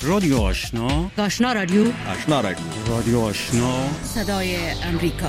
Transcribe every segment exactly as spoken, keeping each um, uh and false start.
رادیو آشنا، آشنا رادیو، آشنا رادیو، رادیو آشنا، صدای امریکا.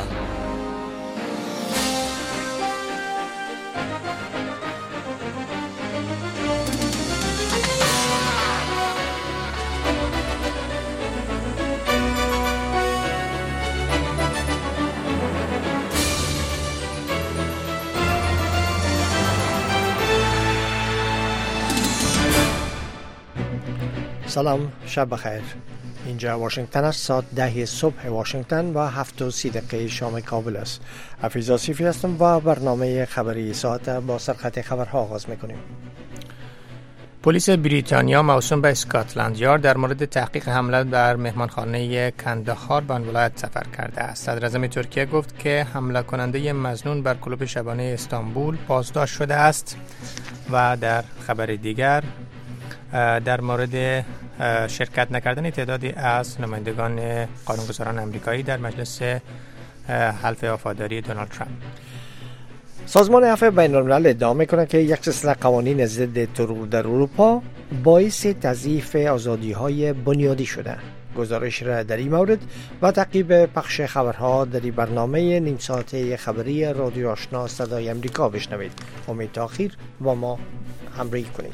سلام، شب بخیر. اینجا واشنگتن است. ساعت ده صبح واشنگتن و هفت و سی دقیقه شام کابل است. حفیظ آصفی هستم و برنامه خبری ساعت با سرخط خبرها آغاز میکنیم. پلیس بریتانیا موسوم به اسکاتلند یارد در مورد تحقیق حمله بر مهمانخانه کندهار به آن ولایت سفر کرده است. صدر اعظم ترکیه گفت که حمله کننده مظنون بر کلوب شبانه استانبول بازداشت شده است. و در خبر دیگر در مورد شرکت نکردن تعدادی از نمایندگان قانونگذاران امریکایی در مجلس حلف وفاداری دونالد ترامپ. سازمان عفو بین الملل ادعا می‌کند که یک سلسله قوانین ضد ترور در اروپا باعث تضعیف آزادی‌های بنیادی شده. گزارش را در این مورد و تعقیب پخش خبرها در این برنامه نیم ساعته خبری رادیو آشنا صدای امریکا بشنوید. امید تا آخر با ما همراهی کنید.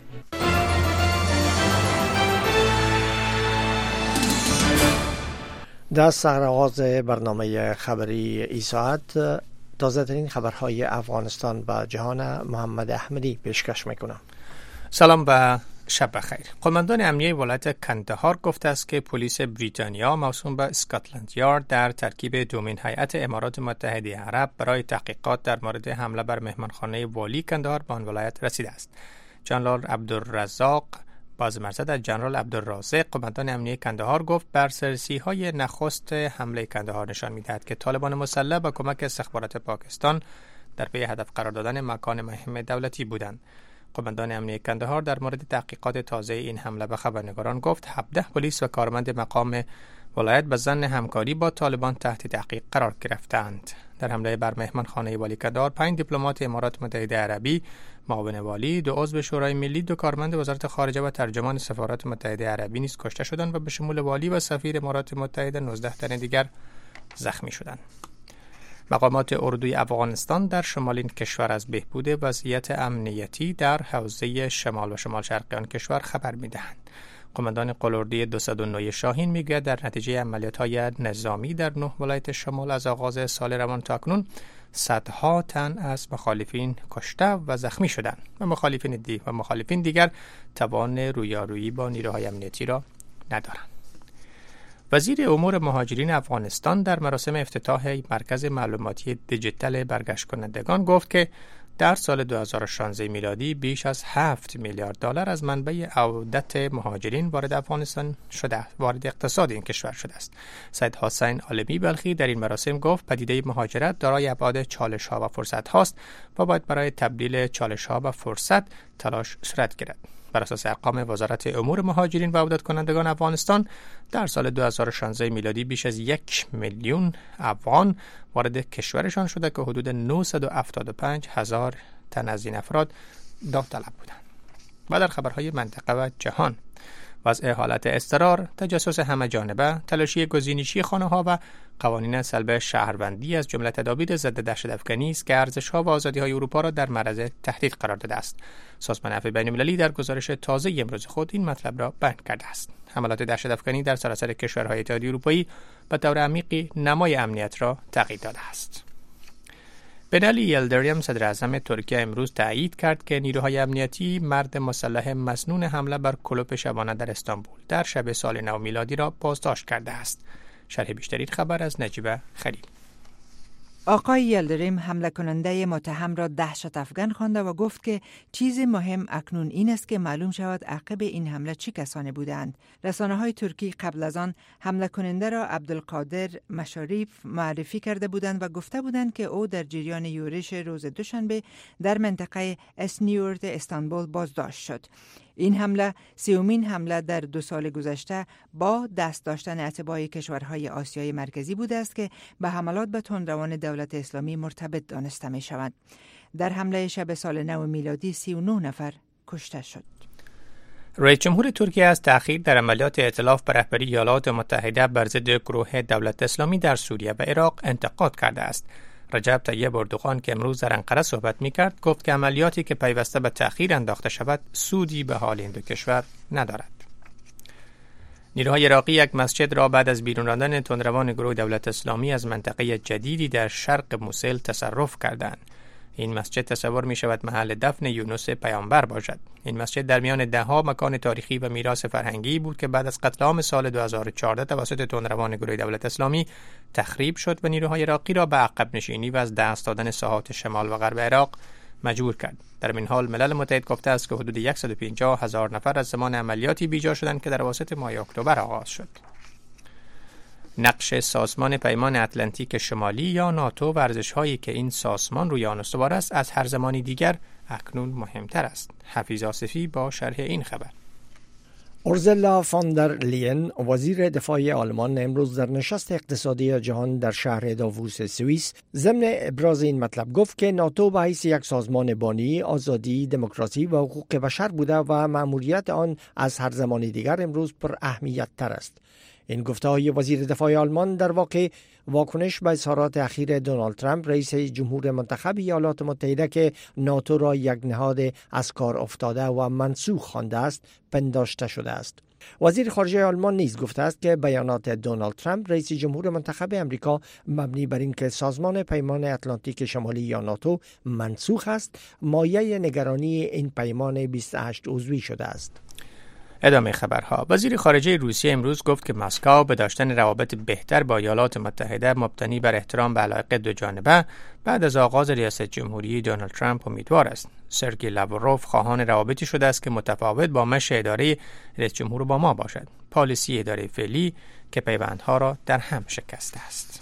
در سرآغاز برنامه خبری این ساعت تازه ترین خبرهای افغانستان و جهان محمد احمدی پیشکش میکنم. سلام و شب بخیر. قماندان امنیه ولایت کندهار گفته است که پلیس بریتانیا موسوم به اسکاتلند یارد در ترکیب دومین هیئت امارات متحده عرب برای تحقیقات در مورد حمله بر مهمانخانه والی کندهار به آن ولایت رسیده است. جنرال عبدالرزاق بازمرزد از جنرال عبدالرازق قماندان امنیه کندهار گفت بررسی‌های نخست حمله کندهار نشان می‌دهد که طالبان مسلح با کمک استخبارات پاکستان در پی هدف قرار دادن مکان مهم دولتی بودند. قماندان امنیه کندهار در مورد تحقیقات تازه این حمله به خبرنگاران گفت هفده پلیس و کارمند مقام ولایت به ظن همکاری با طالبان تحت تحقیق قرار گرفتند. در حمله بر مهمانخانه والی کندهار پنج دیپلمات امارات متحده عربی، معاون والی، دو عضو شورای ملی، دو کارمند وزارت خارجه و ترجمان سفارت متحده عربی نیز کشته شدند و به شمول والی و سفیر امارات متحده نوزده تن دیگر زخمی شدند. مقامات اردوی افغانستان در شمال این کشور از بهبود وضعیت امنیتی در حوزه شمال و شمال شرقی آن کشور خبر می‌دهند. قماندان قلاردی دویست و نه شاهین میگه در نتیجه عملیات‌های نظامی در نه ولایت شمال از آغاز سال روان تا اکنون صدها تن از مخالفین کشته و زخمی شدند و مخالفین دی و مخالفین دیگر توان رویارویی با نیروهای امنیتی را ندارند. وزیر امور مهاجرین افغانستان در مراسم افتتاح مرکز معلوماتی دیجیتال برگشت کنندگان گفت که در سال دو هزار و شانزده میلادی بیش از هفت میلیارد دلار از منبع عودت مهاجرین وارد افغانستان شده وارد اقتصاد این کشور شده است. سید حسین عالمی بلخی در این مراسم گفت پدیده مهاجرت دارای ابعاد چالش‌ها و فرصت‌ها است و باید برای تبدیل چالش‌ها به فرصت تلاش صورت گیرد. بر اساس ارقام وزارت امور مهاجرین و عودت کنندگان افغانستان در سال دو هزار و شانزده میلادی بیش از یک میلیون افغان وارد کشورشان شده که حدود نهصد و هفتاد و پنج هزار تن از این افراد داوطلب بودند. و در خبرهای منطقه و جهان، وضع حالت اضطرار، تجسس همه جانبه، تلاشی گزینشی خانه‌ها و قوانین سلب شهروندی از جمله تدابیر ضد دهشت‌افکنی است که ارزش‌ها و آزادی‌های اروپا را در معرض تهدید قرار داده است. سازمان عفو بین‌المللی در گزارش تازه امروز خود این مطلب را بیان کرده است. حملات دهشت‌افکنی در سراسر کشورهای اتحادیه اروپایی به طور عمیقی نمای امنیت را تغییر داده است. بنالی یلدریم صدر اعظم ترکیه امروز تایید کرد که نیروهای امنیتی مرد مسلح مظنون حمله بر کلوب شبانه در استانبول در شب سال نو میلادی را بازداشت کرده است. شرح بیشتری خبر از نجیبه خلیل. آقای یلدریم حمله کننده متهم را دهشت افکن خوانده و گفت که چیز مهم اکنون این است که معلوم شود عقب این حمله چه کسانی بودند. رسانه‌های ترکی قبل از آن حمله کننده را عبدالقادر مشاریف معرفی کرده بودند و گفته بودند که او در جریان یورش روز دوشنبه در منطقه اسنیورت استانبول بازداشت شد. این حمله سیومین حمله در دو سال گذشته با دست داشتن اتباع کشورهای آسیای مرکزی بوده است که به حملات به تندروان دولت اسلامی مرتبط دانسته می شود. در حمله شب سال نو میلادی سی و نه نفر کشته شد. رئیس جمهور ترکیه از تأخیر در عملیات ائتلاف به رهبری ایالات متحده بر ضد گروه دولت اسلامی در سوریه و عراق انتقاد کرده است. رجب طیب اردوغان که امروز در انقره صحبت می‌کرد گفت که عملیاتی که پیوسته به تأخیر انداخته شود سودی به حال این دو کشور ندارد. نیروهای عراقی یک مسجد را بعد از بیرون راندن تندروان گروه دولت اسلامی از منطقه جدیدی در شرق موصل تصرف کردند. این مسجد تصور می شود محل دفن یونس پیامبر باشد. این مسجد در میان دهها مکان تاریخی و میراث فرهنگی بود که بعد از قتل عام سال دو هزار و چهارده توسط تندروان گروه دولت اسلامی تخریب شد و نیروهای عراقی را به عقب نشینی و از دست دادن ساحات شمال و غرب عراق مجبور کرد. در این حال ملل متحد گفته است که حدود صد و پنجاه هزار نفر از زمان عملیاتی بیجا شدند که در اواسط ماه اکتبر آغاز شد. نقش سازمان پیمان اتلانتیک شمالی یا ناتو و ارزش‌هایی که این سازمان روی آن استوار است از هر زمانی دیگر اکنون مهمتر است. حفیظ آصفی با شرح این خبر. اورزلا فان در لین وزیر دفاع آلمان امروز در نشست اقتصادی جهان در شهر داووس سوئیس ضمن ابراز این مطلب گفت که ناتو به حیث یک سازمان بانی آزادی، دموکراسی و حقوق بشر بوده و مأموریت آن از هر زمانی دیگر امروز پر اهمیت تر است. این گفته‌های وزیر دفاع آلمان در واقع واکنش به اظهارات اخیر دونالد ترامپ رئیس جمهور منتخب ایالات متحده که ناتو را یک نهاد از کار افتاده و منسوخ خوانده است پنداشته شده است. وزیر خارجه آلمان نیز گفته است که بیانات دونالد ترامپ رئیس جمهور منتخب امریکا مبنی بر اینکه سازمان پیمان اتلانتیک شمالی یا ناتو منسوخ است مایه نگرانی این پیمان بیست و هشت عضوی شده است. ادامه خبرها. وزیر خارجه روسیه امروز گفت که مسکو به داشتن روابط بهتر با ایالات متحده مبتنی بر احترام به علایق دو جانبه بعد از آغاز ریاست جمهوری دونالد ترامپ امیدوار است. سرگئی لاوروف خواهان روابطی شده است که متفاوت با مشی اداره رئیس جمهور اوباما باشد. پالیسی اداره فعلی که پیوندها را در هم شکسته است.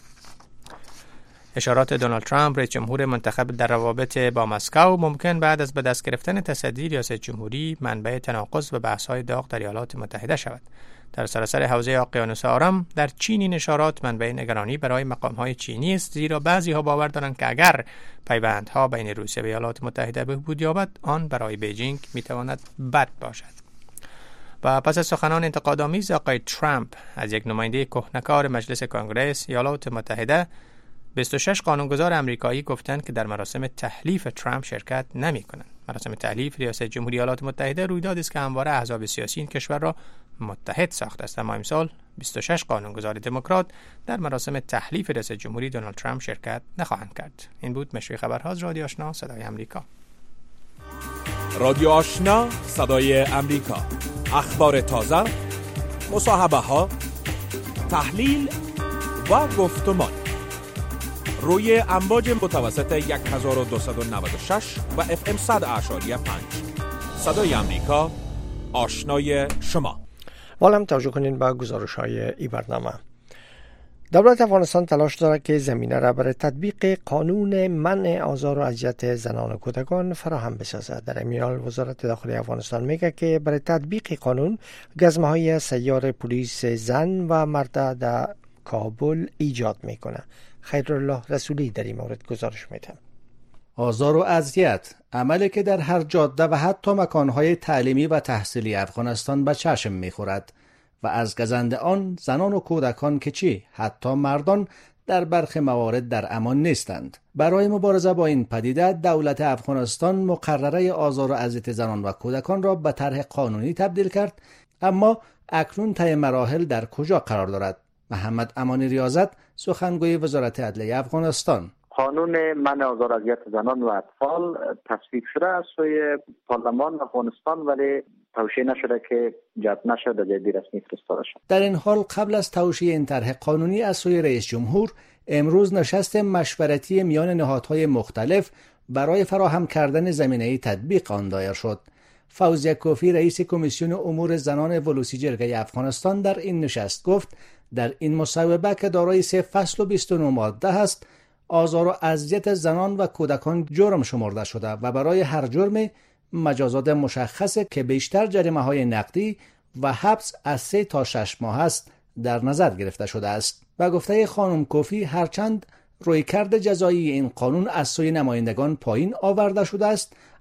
اشارات دونالد ترامپ رئیس جمهور منتخب در روابط با مسکو ممکن بعد از به دست گرفتن تصدی ریاست جمهوری منبع تناقض و بحث‌های داغ در ایالات متحده شود. در سراسر حوزه اقیانوس آرام در چین این اشارات منبع نگرانی برای مقام‌های چینی است، زیرا بعضی‌ها باور دارند که اگر پیوندها بین روسیه و ایالات متحده بهبود یابد آن برای بیجینگ می‌تواند بد باشد. و پس از سخنان انتقادآمیز آقای ترامپ از یک نماینده کهنه‌کار مجلس کنگره ایالات متحده، بیست و شش قانونگذار امریکایی گفتند که در مراسم تحلیف ترامپ شرکت نمی‌کنند. مراسم تحلیف ریاست جمهوری ایالات متحده رویدادی است که همواره احزاب سیاسی این کشور را متحد ساخته است، اما امسال بیست و شش قانونگذار دموکرات در مراسم تحلیف ریاست جمهوری دونالد ترامپ شرکت نخواهند کرد. این بود مشروع خبرها از رادیو آشنا صدای امریکا. رادیو آشنا صدای امریکا، اخبار تازه، مصاحبه‌ها، تحلیل و گفتمان روی امواج متوسط هزار و دویست و نود و شش و اف ام صد اعشاری پنج. صدای امریکا، آشنای شما. والم توجه کنین به گزارش‌های این برنامه. دولت افغانستان تلاش دارد که زمینه را برای تطبیق قانون منع آزار و اذیت زنان و کودکان فراهم بسازد. در این حال وزارت داخلی افغانستان میگه که برای تطبیق قانون گزمه‌های سیار پلیس زن و مرد در کابل ایجاد میکنه. خیرالله رسولی در این مورد گزارش میده. آزار و اذیت عملی که در هر جاده و حتی مکانهای تعلیمی و تحصیلی افغانستان به چشم میخورد و از گزند آن زنان و کودکان که چی حتی مردان در برخی موارد در امان نیستند. برای مبارزه با این پدیده دولت افغانستان مقرره آزار و اذیت زنان و کودکان را به طرح قانونی تبدیل کرد، اما اکنون طی مراحل در کجا قرار دارد؟ محمد امانی ریاضت، سخنگوی وزارت عدلیه افغانستان: قانون منع آزار و اذیت زنان و اطفال تصویب شده از سوی پارلمان افغانستان ولی توشیح نشده که جهت نشده در جدی رسمی فرستاده شد. در این حال قبل از توشیح این طرح قانونی از سوی رئیس جمهور، امروز نشست مشورتی میان نهادهای مختلف برای فراهم کردن زمینه تطبیق آن دایر شد. فوزیه کوفی، رئیس کمیسیون امور زنان ولوسی جرگه افغانستان، در این نشست گفت در این مصوبه که دارای سه فصل و بیست و نه ماده است، آزار و اذیت زنان و کودکان جرم شمرده شده و برای هر جرم مجازات مشخصه که بیشتر جریمه‌های نقدی و حبس از سه تا شش ماه است در نظر گرفته شده است. و گفته خانم کوفی هرچند رویکرد جزایی این قانون از سوی نمایندگان پایین آورده شده است،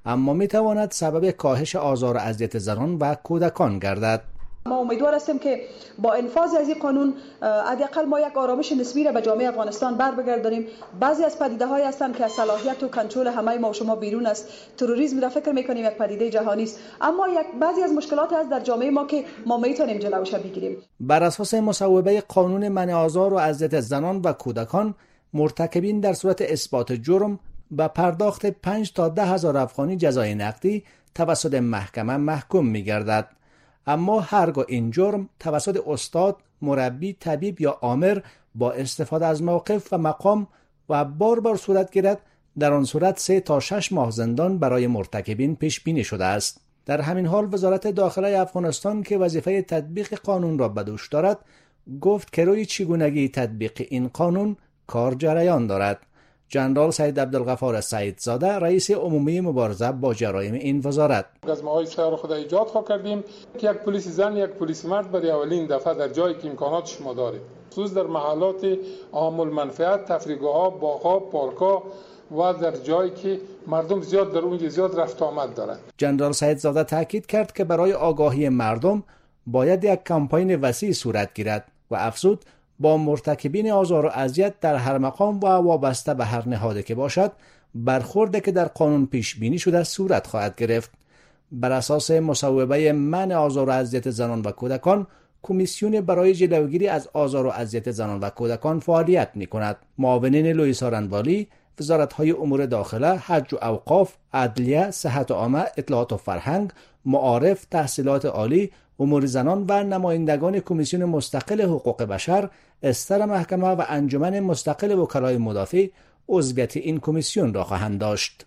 اما میتواند سبب کاهش آزار و اذیت زنان و کودکان گردد. ما امیدوار هستیم که با انفاذ از این قانون حداقل ما یک آرامش نسبی را به جامعه افغانستان بر بگردانیم. بعضی از پدیده های هستند که از صلاحیت و کنترل همه ما و شما بیرون است. تروریسم را فکر میکنیم یک پدیده جهانی است، اما یک بعضی از مشکلات هست در جامعه ما که ما میتونیم جلوش بگیریم. بر اساس مصوبه قانون منع آزار و اذیت زنان و کودکان، مرتکبین در صورت اثبات جرم و پرداخت پنج تا ده هزار افغانی جزای نقدی توسط محکمه محکوم می‌گردد. اما هرگاه این جرم توسط استاد، مربی، طبیب یا آمر با استفاده از موقف و مقام و بار بار صورت گیرد، در آن صورت سه تا شش ماه زندان برای مرتکبین پیش بینی شده است. در همین حال وزارت داخله افغانستان که وظیفه تطبیق قانون را به دوش دارد، گفت که روی چگونگی تطبیق این قانون کار جریان دارد. جنرال سید عبدالغفار سعیدزاده، رئیس عمومی مبارزه با جرایم این وزارت: از ماهای سر خود ایجاد خواهد کردیم که یک پلیس زن، یک پلیس مرد برای اولین دفعه در جایی که امکانات شما دارید، خصوص در محلات عام المنفعت، تفریحگاه‌ها، باغ‌ها، پارک‌ها و در جایی که مردم زیاد در اونجا زیاد رفت آمد دارند. جنرال سعیدزاده تاکید کرد که برای آگاهی مردم باید یک کمپاین وسیع صورت گیرد و افزود با مرتکبین آزار و اذیت در هر مقام و وابسته به هر نهادی که باشد، برخوردی که در قانون پیش بینی شده صورت خواهد گرفت. بر اساس مصوبه منع آزار و اذیت زنان و کودکان، کمیسیون برای جلوگیری از آزار و اذیت زنان و کودکان فعالیت می‌کند. معاونین لویی سارنوالی، وزارت‌های امور داخله، حج و اوقاف، عدلیه، صحت عامه، اطلاعات و فرهنگ، معارف، تحصیلات عالی، امور زنان و نمایندگان کمیسیون مستقل حقوق بشر، استر محکمه و انجمن مستقل وکلای مدافع عضویت این کمیسیون را خواهند داشت.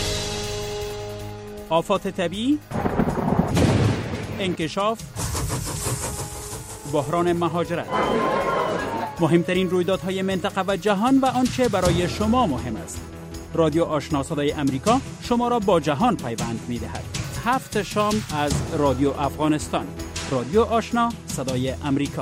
آفات طبیعی، انکشاف، بحران مهاجرت، مهمترین رویدادهای منطقه و جهان و آنچه برای شما مهم است. رادیو آشنا صدای امریکا شما را با جهان پیوند می‌دهد. هفت شام از رادیو افغانستان. رادیو آشنا صدای امریکا.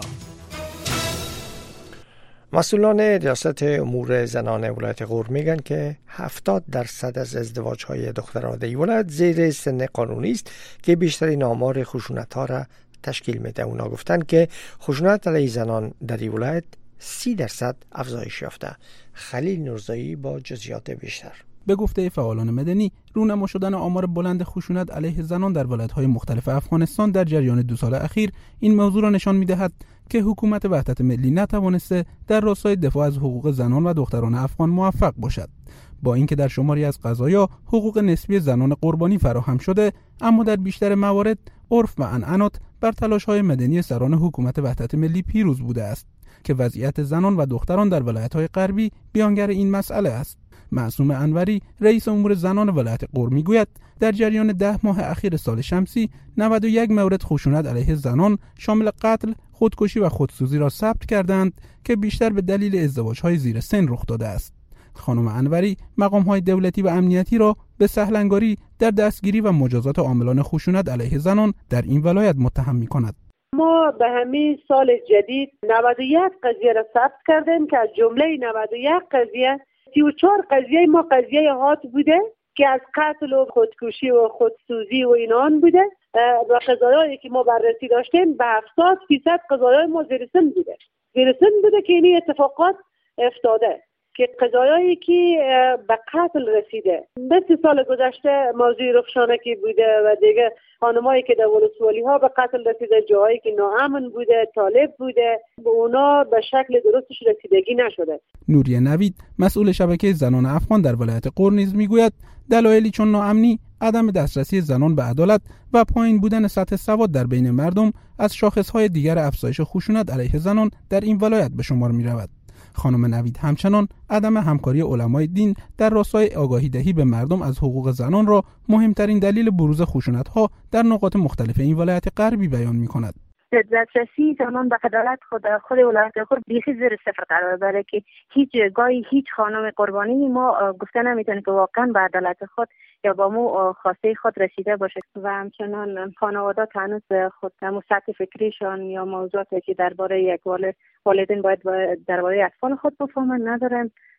مسئولان ریاست امور زنان ولایت غور میگن که هفتاد درصد از ازدواج‌های دختران در ولایت زیر سن قانونی است که بیشترین آمار خشونت‌ها را تشکیل میده. اونا گفتن که خشونت علیه زنان در این ولایت سی درصد افزایش یافته. خلیل نورزایی با جزئیات بیشتر. به گفته فعالان مدنی، رونما شدن آمار بلند خشونت علیه زنان در ولایت‌های مختلف افغانستان در جریان دو سال اخیر این موضوع را نشان می‌دهد که حکومت وحدت ملی نتوانسته در راستای دفاع از حقوق زنان و دختران افغان موفق باشد. با اینکه در شماری از قضایا حقوق نسبی زنان قربانی فراهم شده، اما در بیشتر موارد عرف و عنعنات بر تلاش‌های مدنی سران حکومت وحدت ملی پیروز بوده است که وضعیت زنان و دختران در ولایت‌های غربی بیانگر این مسئله است. معصومه انوری، رئیس امور زنان ولایت غور میگوید در جریان ده ماه اخیر سال شمسی نود و یک مورد خشونت علیه زنان شامل قتل، خودکشی و خودسوزی را ثبت کردند که بیشتر به دلیل ازدواج‌های زیر سن رخ داده است. خانم انوری مقام‌های دولتی و امنیتی را به سهلنگاری در دستگیری و مجازات عاملان خشونت علیه زنان در این ولایت متهم می‌کند. ما به همین سال جدید نود و یک قضیه را ثبت کردیم که از جمله نود و یک قضیه سی و چهار قضیه ما قضیه هات بوده که از قتل و خودکشی و خودسوزی و اینان بوده و قضایایی که ما بررسی داشتیم به هفتاد درصد قضایای ما زیر سن بوده زیر سن بوده که این اتفاقات افتاده که قضایایی که به قتل رسیده. مثل سال گذشته موضوع رخشانکی بوده و دیگه خانمایی که در ولسوالی ها به قتل رسیده، جاهایی که ناامن بوده، طالب بوده، به اونا به شکل درستش رسیدگی نشده. نوریه نوید، مسئول شبکه زنان افغان در ولایت غور نیز میگوید دلایلی چون ناامنی، عدم دسترسی زنان به عدالت و پایین بودن سطح سواد در بین مردم از شاخصهای دیگر افزایش خشونت علیه زنان در این ولایت به شمار می‌رود. خانم نوید همچنان عدم همکاری علمای دین در راستای آگاهی دهی به مردم از حقوق زنان را مهمترین دلیل بروز خشونت‌ها در نقاط مختلف این ولایت غربی بیان می‌کند. دسترسی زنان به عدالت خود خود ولایت غور بیخی زیر صفر قرار داره که هیچ گاهی هیچ خانم قربانی ما گفته نمیتونه که واقعا به عدالت خود یا با مو خواسته خود رسیده باشه و همچنان خانوادات هنوز خود همون سطح فکریشان یا موضوعاتی که درباره یک والد والدین باید درباره اطفال خود بفهمن ندارن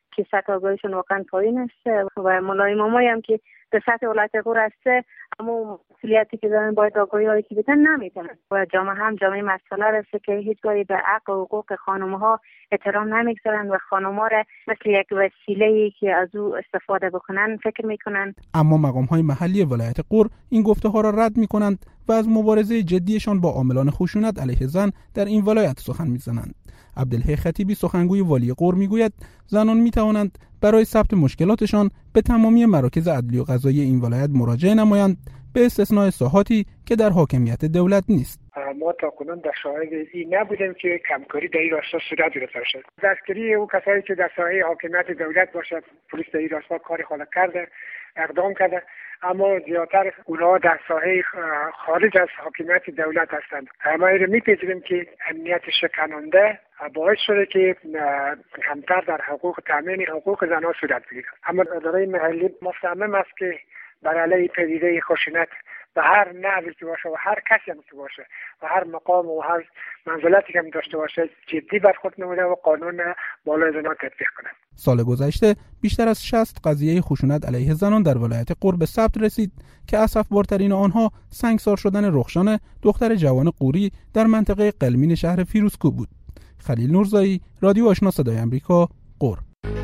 که سطح آگاهیشون واقعا پایین است و ملایمامایی هم که در سطح ولایت غور است اما مسئولیتی که دارن باید آگاهی هایی که بدن نمیتونن و جامعه هم جامعه مسئله است که هیچگاهی به حق و حقوق خانم ها احترام نمیگذارن و خانم ها را مثل یک وسیله که از او استفاده بکنن فکر میکنن. اما مقام های محلی ولایت غور این گفته ها را رد میکنند و از مبارزه جدیشان با عاملان خشونت علیه زن در این ولایت سخن میزنند. عبدالحی خطیبی سخنگوی والی غور میگوید زنان میتوانند برای ثبت مشکلاتشان به تمامی مراکز عدلی و قضایی این ولایت مراجعه نمایند به استثناء ساحاتی که در حاکمیت دولت نیست. ما تا کنون در شاهد این نبودیم که کمکاری در این راستا صورت گرفته باشد. دستگیری او کسایی که در ساحه حاکمیت دولت باشد، پلیس در این راستا کاری خود کرده، اقدام کرده، اما زیادتر اونها در ساحه خارج از حاکمیت دولت هستند. ما این میپذیریم که امنیت شکننده باعث شده که کمتر در حقوق تامین حقوق زنان صورت بگیرد. اما اداره محلی مصمم است که بر علیه پدیده خشونت به هر نحوی که باشه و هر کسی هم که باشه و هر مقام و هر منزلتی که هم داشته باشه جدی برخورد نموده و قانون بالای زنان تطبیق کنه. سال گذشته بیشتر از شصت قضیه خشونت علیه زنان در ولایت غور به ثبت رسید که اسفبارترین آنها سنگسار شدن رخشان دختر جوان غوری در منطقه قلمین شهر فیروزکوه بود. خلیل نورزایی، رادیو آشنا صدای آمریکا، غور.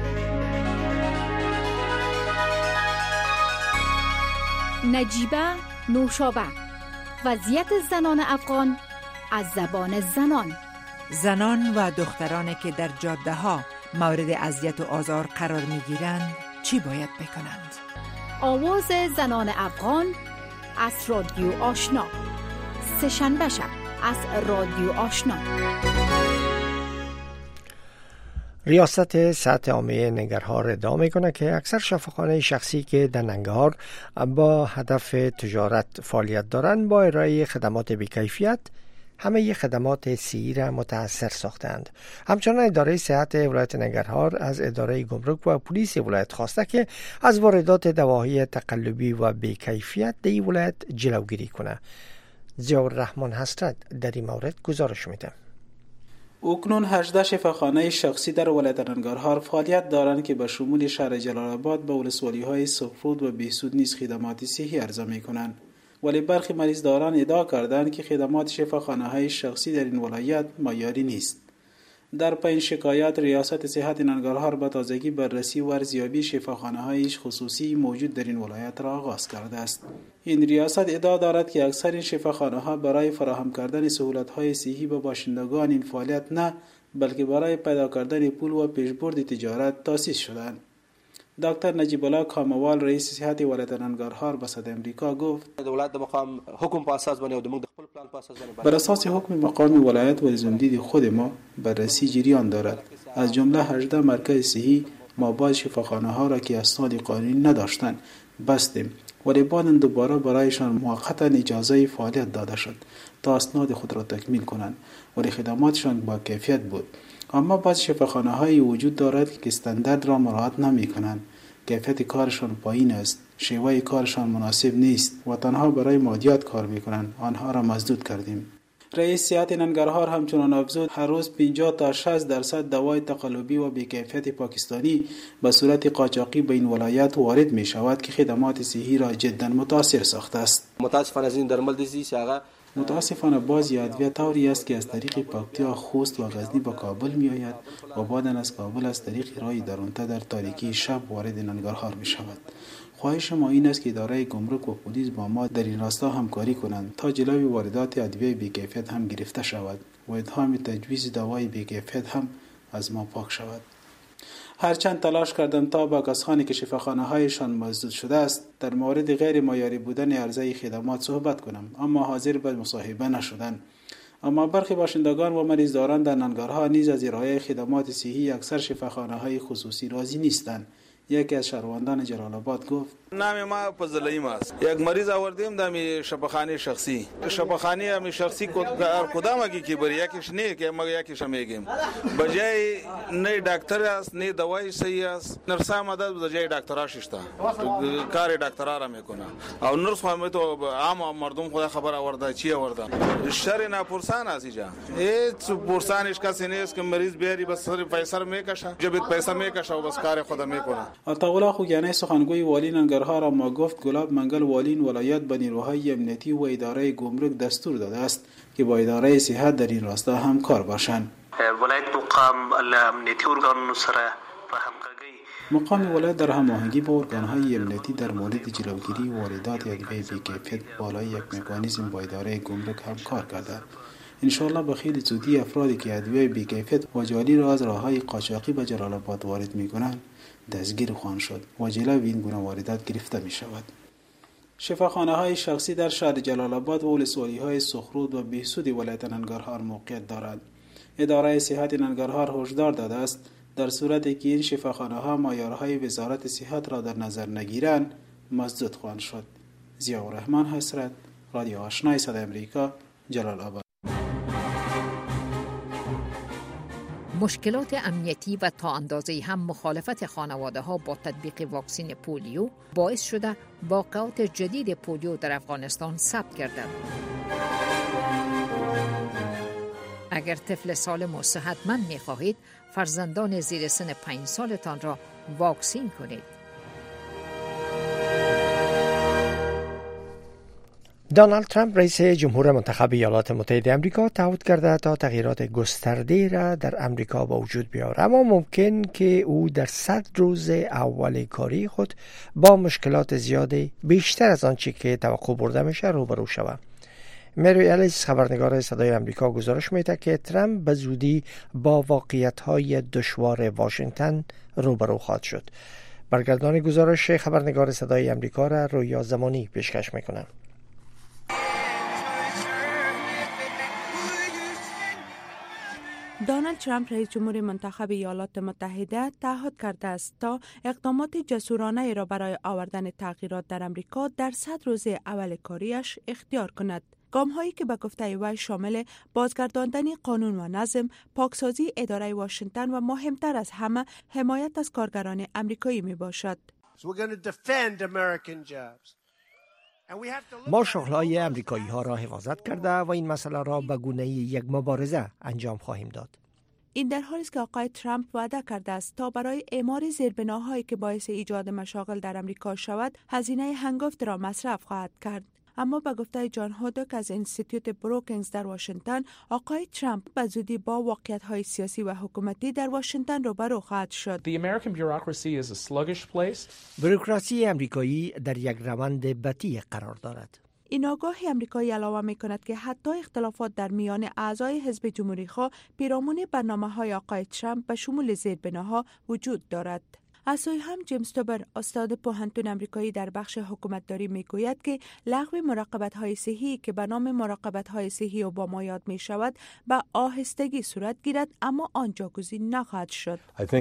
نجیبه نوشابه، وضعیت زنان افغان از زبان زنان. زنان و دخترانی که در جاده ها مورد اذیت و آزار قرار می گیرند چی باید بکنند؟ آواز زنان افغان از رادیو آشنا، سه‌شنبه شب از رادیو آشنا. ریاست سطح عامه ننگرهار ادعا میکنه که اکثر شفاخانه شخصی که در ننگرهار با هدف تجارت فعالیت دارند با ارائه خدمات بی‌کیفیت همه خدمات صحی را متاثر ساختند. همچنان اداره صحت ولایت ننگرهار از اداره گمرک و پلیس ولایت خواسته که از واردات دواهای تقلبی و بی‌کیفیت در این ولایت جلوگیری کنه. ضیاءالرحمن حسرت در این مورد گزارش میده. اکنون هجده شفاخانه شخصی در ولایت ننگرهار فعالیت دارند که به شمول شهر جلال آباد به ولسوالی‌های سفرود و بهسود نیز خدمات صحی عرضه می‌کنند. ولی برخی مریضداران ادعا کردند که خدمات شفاخانه‌های شخصی در این ولایت معیاری نیست. در پی شکایات ریاست صحت ننگرهار به تازگی بررسی و ارزیابی شفاخانه‌های خصوصی موجود در این ولایت را آغاز کرده است. این ریاست ادعا دارد که اکثر این شفاخانه‌ها برای فراهم کردن سهولت‌های صحی به باشندگان این فعالیت نه بلکه برای پیدا کردن پول و پیشبرد تجارت تأسیس شدند. دکتر نجیب الله کاموال رئیس صحت ولایت ننگرهار به صدای آمریکا گفت دولت د مقام حکم په اساس باندې او د موږ د خپل پلان په اساس باندې بر اساس حکم مقام ولایت و زندید خود ما بررسی جریان دارد. از جمله هجده مرکز صحی ما باید شفاخانه‌ها را که اسناد قانونی نداشتند بستیم ولی بعد دوباره برایشان موقتا اجازه فعالیت داده شد تا اسناد خود را تکمیل کنند ولی خدماتشان با کیفیت بود. اما بعض شفاخانه‌هایی وجود دارد که استاندارد را مراعات نمی‌کنند. کیفیت کارشان پایین است، شیوه کارشان مناسب نیست و تنها برای مادیات کار می‌کنند. آنها را مسدود کردیم. رئیس صحت ننگرهار همچنان افزود هر روز پنجاه تا شصت درصد دوای تقلبی و بی‌کیفیت پاکستانی به صورت قاچاقی به این ولایت وارد می‌شود که خدمات صحی را جدا متاثر ساخته است. متاسفانه از این درمل دیزی ساغه متاسفانه بعضی ادویه طوری است که از طریق پکتیا، خوست و غزنی به کابل می آید و بعد از کابل از طریق راه درونته در تاریکی شب وارد ننگرهار می شود. خواهش ما این است که اداره گمرک و پلیس با ما در این راستا همکاری کنند تا جلوی واردات ادویه بی‌کیفیت هم گرفته شود و اتهام تجویز دوای بی‌کیفیت هم از ما پاک شود. هرچند تلاش کردم تا با کسانی که شفاخانه‌هایشان مسدود شده است در مورد غیر معیاری بودن عرضه خدمات صحبت کنم اما حاضر به مصاحبه نشدند. اما برخی باشندگان و مریضداران در ننگرهار نیز از ارائه خدمات صحی اکثر شفاخانه‌های خصوصی راضی نیستند. یکی از شهروندان جلال آباد گفت نام ما فضلیم است. یک مریض آوردیم در می شفاخانه شخصی. شفاخانه می شخصی کدام کی کی بری یکیش نه که ما یکیش میگیم. بجای نه دکتر است نه دوای صحیح است. نرسا مدد بجای دکتراش است. کار دکترا را میکنه. او نرس خو تو عام مردم خدا خبر آورده چی آورده. شر نه پرسان است اینجا. هیچ پرسانش کسی نیست که مریض بیاری بس سر پیسه میکشه. جبت پیسه میکشه و بس کار خدا میکنه. آتاولا خوگیانه سخنگوی والی ننگرهار را ما گفت گلاب منگل والی ولایت به نیروهای امنیتی و اداره گمرک دستور داده است که با اداره صحت در این راستا همکار باشند. ولایت مقام امنیتی ارگان سره مقام ولایت در هماهنگی با ارگان‌های امنیتی در مورد جلوگیری واردات ادویه بی‌کیفیت بالای یک مکانیزم با اداره گمرک همکار کرده. ان شاء الله به خیلی زودی افرادی که ادویه بی‌کیفیت و جعلی را از راه‌های قاچاقی به جلال آباد وارد می‌کنند دستگیر خواهند شد و جلوی این گونه واردات گرفته می‌شود. شفاخانه‌های شخصی در شهر جلال آباد و ولسوالی‌های سخرود و بهسود ولایت ننگرهار موقعیت دارد. اداره صحت ننگرهار هشدار داده است در صورتی که این شفاخانه‌ها معیارهای وزارت صحت را در نظر نگیرند مسدود خواهند شد. ضیاءالرحمن حسرت، رادیو آشنای صدای امریکا، جلال آباد. مشکلات امنیتی و تا اندازه‌ای هم مخالفت خانواده‌ها با تطبیق واکسن پولیو باعث شده واقعات جدید پولیو در افغانستان ثبت گردد. اگر طفل سالم و صحتمند می‌خواهید، فرزندان زیر سن پنج سالتان را واکسین کنید. دونالد ترامپ رئیس جمهور منتخب ایالات متحده آمریکا تعهد کرده تا تغییرات گسترده را در آمریکا به وجود بیاورد، اما ممکن که او در صد روز اول کاری خود با مشکلات زیاد بیشتر از آنچه که توقع برده میشه روبرو شود. مری الیس خبرنگار صدای آمریکا گزارش میده که ترامپ به زودی با واقعیت‌های دشوار واشنگتن روبرو خواهد شد. برگردان گزارش خبرنگار صدای آمریکا را رویا زمانی پیشکش میکنه. دونالد ترامپ رئیس جمهور منتخب ایالات متحده تعهد کرده است تا اقدامات جسورانه را برای آوردن تغییرات در آمریکا در صد روز اول کاریش اختیار کند. گام هایی که به گفته وی شامل بازگرداندن قانون و نظم، پاکسازی اداره واشنگتن و مهمتر از همه حمایت از کارگران آمریکایی می باشد. ما شغل‌های آمریکایی ها را حفاظت کرده و این مسئله را به گونه یک مبارزه انجام خواهیم داد. این در حالی است که آقای ترامپ وعده کرده است تا برای اعمار زیربناهایی که باعث ایجاد مشاغل در آمریکا شود، هزینه هنگفت را مصرف خواهد کرد. اما به گفته جان هودک از انستیتوت بروکینگز در واشنگتن، آقای ترامپ به زودی با واقعیت‌های سیاسی و حکومتی در واشنگتن روبرو خواهد شد. بروکراسی آمریکایی در یک روند بطیء قرار دارد. این آگاه آمریکایی علاوه می کند که حتی اختلافات در میان اعضای حزب جمهوری خواه پیرامون برنامه‌های آقای ترامپ به شمول زیربناها وجود دارد. از سوی هم جیمز توبر، استاد پوهنتون آمریکایی در بخش حکومتداری میگوید که لغو مراقبت‌های صحی که به نام مراقبت‌های صحی اوباما یاد می شود به آهستگی صورت گیرد، اما آن جاگزین نخواهد شد.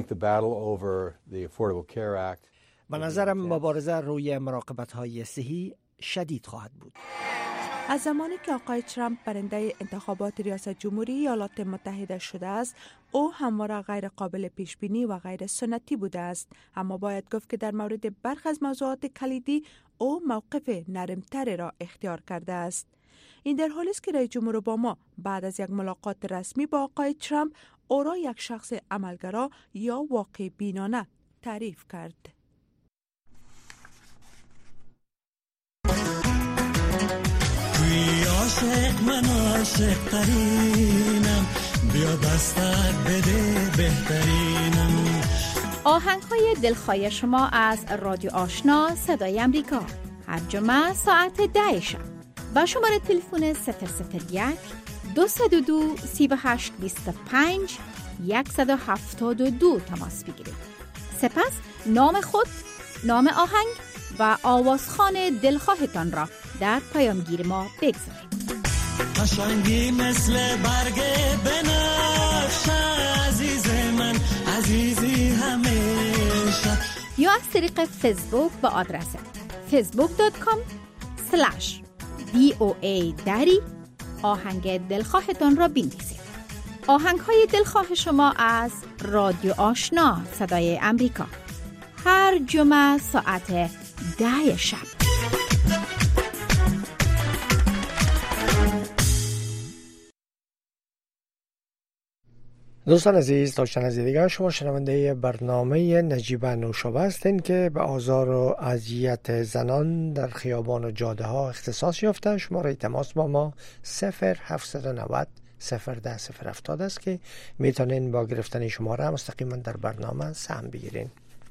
به نظرم مبارزه روی مراقبت‌های صحی شدید خواهد بود. از زمانی که آقای ترامپ برنده انتخابات ریاست جمهوری ایالات متحده شده است، او همواره غیر قابل پیش بینی و غیر سنتی بوده است، اما باید گفت که در مورد برخی از موضوعات کلیدی او موقف نرمتر را اختیار کرده است. این در حالی است که رئیس جمهور اوباما بعد از یک ملاقات رسمی با آقای ترامپ او را یک شخص عملگرا یا واقع بینانه تعریف کرد. عاشق من عاشق ترینم، بیا دستت بده بهترینم. آهنگ های دلخواه شما از رادیو آشنا صدای امریکا هر جمعه ساعت ده شب با شماره تلفن صفر صفر یک دو صفر دو سه هشت دو پنج صفر یک هفت دو تماس بگیرید. سپس نام خود، نام آهنگ و آوازخوان دلخواهتان را در پیامگیر ما بگذارید. قشنگی مثل برگ بنفشه، عزیز من عزیزی همیشه. یا از از طریق فیسبوک با آدرس فیسبوک دات کام اسلش دی او ای دری آهنگ دلخواهتان را بنویسید. آهنگ های دلخواه شما از رادیو آشنا صدای امریکا، هر جمعه ساعت ده شب. دوستان عزیز، داشتن از دیدگان شما شنونده برنامه نجیب نوشابه هستین که به آزار و اذیت زنان در خیابان و جاده ها اختصاص یافته. شماره تماس با ما صفر هفتصد و نود صفر ده صفر هفتاد است که میتونین با گرفتن شماره مستقیما در برنامه سهم بگیرین.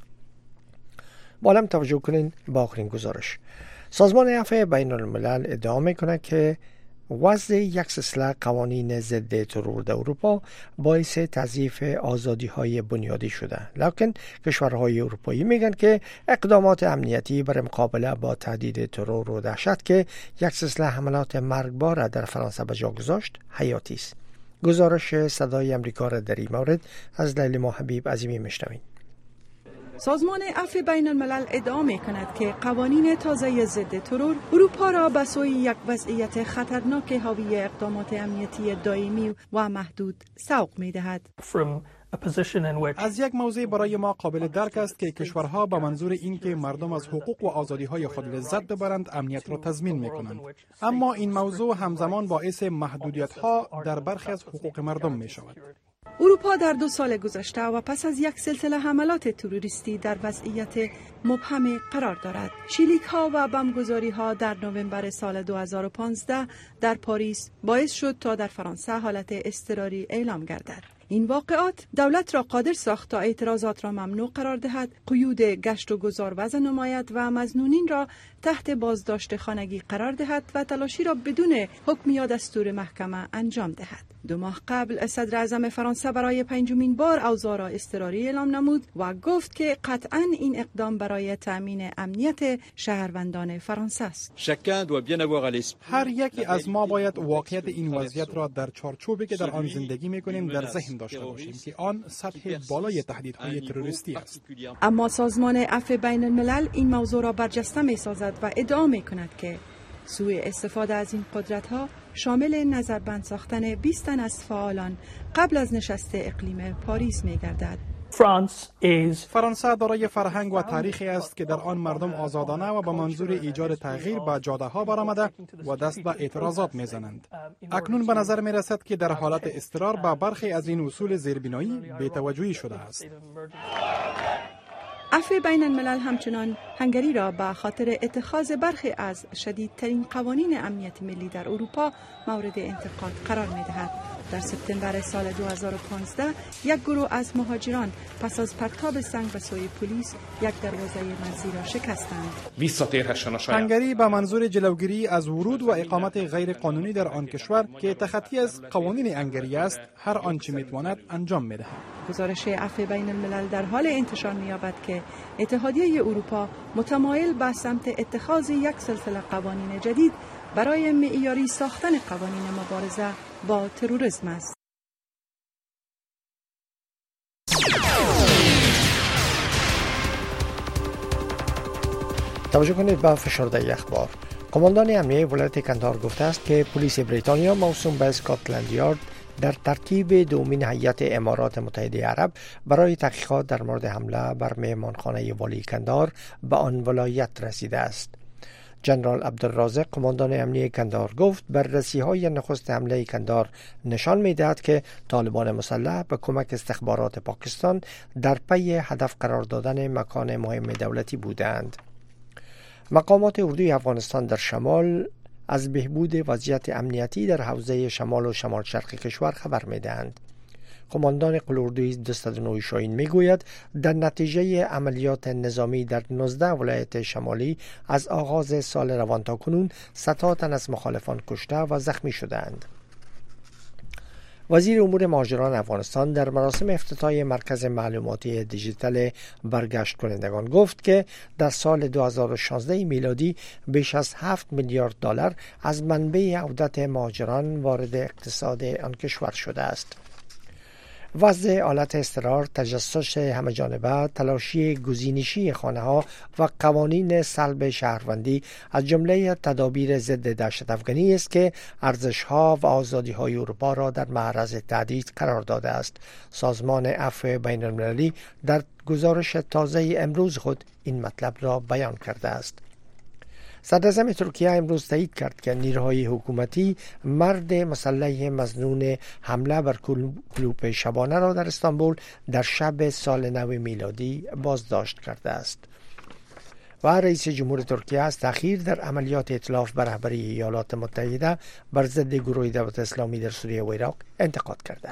بالام توجه کنین با آخرین گزارش. سازمان عفو بین الملل ادعا میکنه که وضع یک سلسله قوانین ضد ترور در اروپا باعث تضعیف آزادی‌های بنیادی شده، لکن کشورهای اروپایی میگن که اقدامات امنیتی برای مقابله با تهدید ترور و دهشت که یک سلسله حملات مرگبار در فرانسه به جا گذاشت حیاتی است. گزارش صدای امریکا را در این مورد از لیلی محبیب عظیمی میشنویم. سازمان عفو بین الملل ادعا می کند که قوانین تازه ضد ترور اروپا را به سوی یک وضعیت خطرناک حاوی اقدامات امنیتی دائمی و محدود سوق می دهد. از یک موضوع برای ما قابل درک است که کشورها به منظور اینکه مردم از حقوق و آزادی‌های خود لذت ببرند امنیت را تضمین می‌کنند، اما این موضوع همزمان باعث محدودیت‌ها در برخی از حقوق مردم می‌شود. اروپا در دو سال گذشته و پس از یک سلسله حملات تروریستی در وضعیت مبهم قرار دارد. شلیک ها و بمبگذاری ها در نوامبر سال دو هزار و پانزده در پاریس باعث شد تا در فرانسه حالت اضطراری اعلام گردد. این واقعات دولت را قادر ساخت تا اعتراضات را ممنوع قرار دهد، قیود گشت و گذار وضع نماید و مظنونین را تحت بازداشت خانگی قرار دهد و تلاشی را بدون حکم یا دستور محکمه انجام دهد. دو ماه قبل صدر اعظم فرانسه برای پنجمین بار اوضاع را اضطراری اعلام نمود و گفت که قطعاً این اقدام برای تأمین امنیت شهروندان فرانسه است. هر یکی از ما باید واقعیت این وضعیت را در چارچوبی که در آن زندگی می‌کنیم در ذهن داشته باشیم که آن سطح بالای تهدیدهای تروریستی است. اما سازمان عفو بین الملل این موضوع را برجسته می‌سازد و ادعا می‌کند که سوء استفاده از این قدرت‌ها شامل نظربند ساختن بیست تن از فعالان قبل از نشست اقلیم پاریس می‌گردد. فرانسه دارای فرهنگ و تاریخی است که در آن مردم آزادانه و با منظور ایجاد تغییر به جاده‌ها برآمده و دست به اعتراضات می‌زنند. اکنون به نظر می‌رسد که در حالت اضطرار به برخی از این اصول زیربنایی بی‌توجهی شده است. عفو بین الملل همچنان هنگری را به خاطر اتخاذ برخی از شدیدترین قوانین امنیت ملی در اروپا مورد انتقاد قرار می‌دهد. در سپتامبر سال دو هزار و پانزده یک گروه از مهاجران پس از پرتاب سنگ به سوی پلیس یک دروازه مرزی را شکستند. هنگری به منظور جلوگیری از ورود و اقامت غیر قانونی در آن کشور که تخطی از قوانین هنگری است، هر آنچه میتواند انجام میدهد. گزارش عفو بین الملل در حال انتشار می‌یابد که اتحادیه اروپا متمایل به سمت اتخاذ یک سلسله قوانین جدید برای معیاری ساختن قوانین مبارزه با تروریسم است. توجه کنید به فشرده اخبار. قماندان امنیه ولایت کندهار گفته است که پلیس بریتانیا موسوم به اسکاتلند یارد در ترکیب دومین هیئت امارات متحده عرب برای تحقیقات در مورد حمله بر مهمانخانه والی کندهار به آن ولایت رسیده است. جنرال عبدالرازق قماندان امنیه کندهار گفت بررسی‌های نخست حمله کندهار نشان می‌دهد که طالبان مسلح به کمک استخبارات پاکستان در پی هدف قرار دادن مکان مهم دولتی بودند. مقامات اردوی افغانستان در شمال از بهبود وضعیت امنیتی در حوزه شمال و شمال شرقی کشور خبر می‌دهند. قماندان قل‌اردوی دویست و نه شاهین میگوید در نتیجه عملیات نظامی در نوزده ولایت شمالی از آغاز سال روان تا کنون صدها تن از مخالفان کشته و زخمی شدند. وزیر امور مهاجران افغانستان در مراسم افتتاح مرکز معلوماتی دیجیتال برگشت کنندگان گفت که در سال دو هزار و شانزده میلادی بیش از هفت میلیارد دلار از منبع عودت مهاجران وارد اقتصاد آن کشور شده است. وضع حالت اضطرار، تجسس همه‌جانبه، تلاشی گزینشی خانه‌ها و قوانین سلب شهروندی از جمله تدابیر ضد دهشت افغانی است که ارزش‌ها و آزادی‌های اروپا را در معرض تهدید قرار داده است. سازمان عفو بین‌المللی در گزارش تازه امروز خود این مطلب را بیان کرده است. صدراعظم ترکیه امروز تایید کرد که نیروهای حکومتی مرد مسلح مظنون حمله بر کلوپ شبانه را در استانبول در شب سال نو میلادی بازداشت کرده است. و رئیس جمهور ترکیه از تأخیر در عملیات ائتلاف بر رهبری ایالات متحده بر ضد گروه دولت اسلامی در سوریه و عراق انتقاد کرده